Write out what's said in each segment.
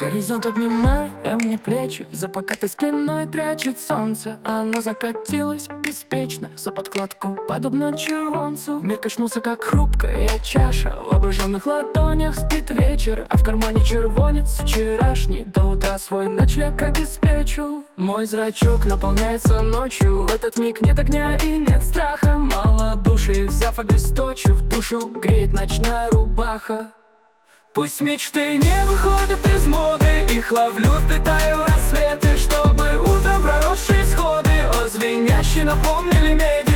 Горизонт обнимает мне плечи, за покатой спиной прячет солнце. Оно закатилось беспечно, за подкладку подобно червонцу. Мир качнулся, как хрупкая чаша, в обожженных ладонях спит вечер. А в кармане червонец вчерашний, до утра свой ночлег обеспечу. Мой зрачок наполняется ночью, в этот миг нет огня и нет страха. Мало души, взяв обесточив, душу греет ночная рубаха. Пусть мечты не выходят из моды, их ловлю, вплетаю рассветы, чтобы утром проросшие сходы о звенящей напомнили меди.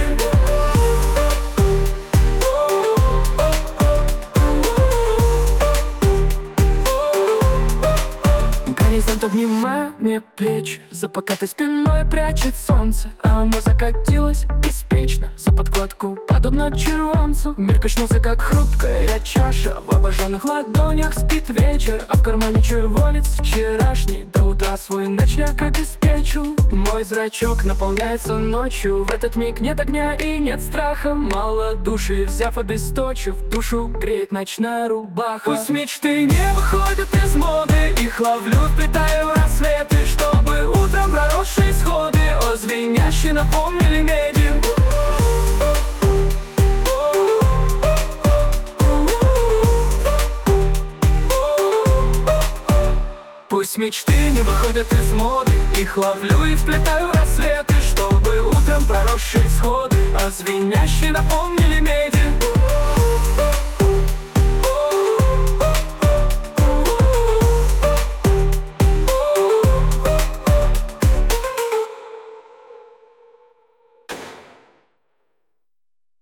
Горизонт обнимает мне плечи, за покатой спиной прячет солнце. Оно закатилось беспечно, за подкладку подобно червонцу. Мир качнулся, как хрупкая чаша, в обожженных ладонях спит вечер. А в кармане червонец вчерашний, до утра свой ночлег обеспечу. Мой зрачок наполняется ночью, в этот миг нет огня и нет страха. Мало души, взяв обесточив, душу греет ночная рубаха. Пусть мечты не выходят из моды, их ловлю, вплетаю рассветы, чтобы утром проросшие сходы о звенящей напомнили меди. Пусть мечты не выходят из моды, их ловлю и вплетаю рассветы, чтобы утром проросшие сходы о звенящей напомнили меди.